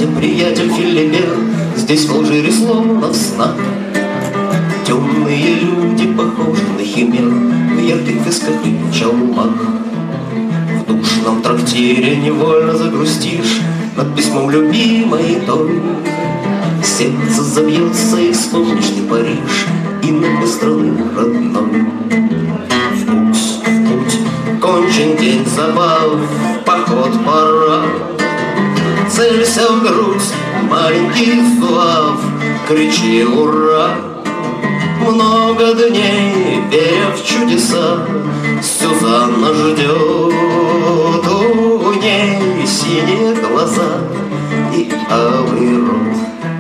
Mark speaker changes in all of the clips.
Speaker 1: рассвете, приятель Филибер, здесь в Алжире словно в снах. Темные люди похожи на химер в ярких висках и чалмах. В душном трактире невольно загрустишь над письмом любимой той. Сердце забьется, и вспомнишь ты Париж и небо страны родной. В путь, кончен день забав, поход пора. Целься в грудь, маленький зуав, кричи ура. Много дней, веря в чудеса, Сюзанна ждет. У ней синие глаза и алый рот.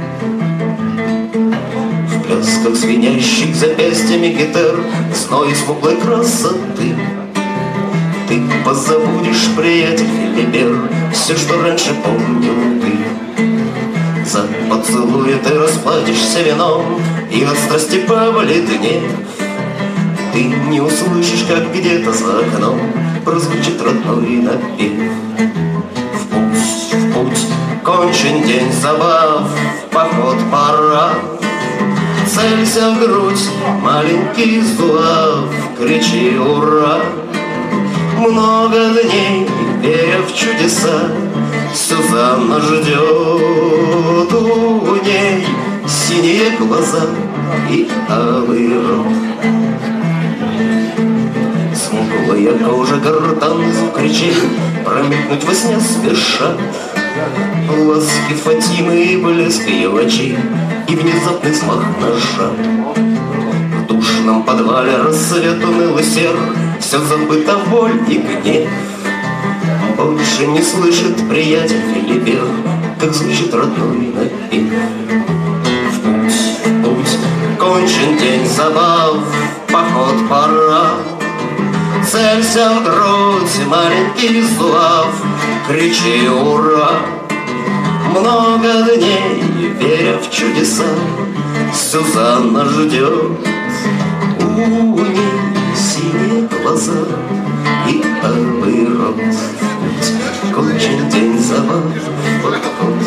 Speaker 1: В плясках звенящих запястьями гитар, зной смуглой красоты, ты позабудешь, приятель Филибер, все, что раньше помнил ты. За поцелуй ты расплатишься вином, и от страсти повалит гнев. Ты не услышишь, как где-то за окном прозвучит родной напев. В путь, кончен день забав, в поход пора. Целься в грудь, маленький зуав, кричи ура. Много дней, веря в чудеса, Сюзанна ждет. У ней синие глаза и алый рот. Смуглая кожа, гортанный звук речей, промелькнуть во сне спешат. Ласки Фатимы и блеск ее очей, и внезапный взмах ножа. В душном подвале рассвет унылый сер, все забыто боль и гнев. Больше не слышит приятель Филибер, как звучит родной напев. В путь, кончен день забав, поход пора. Целься в грудь, маленький зуав, кричи ура. Много дней, веря в чудеса, Сюзанна ждет. У ней синие глаза и алый рот. Кончен день забав,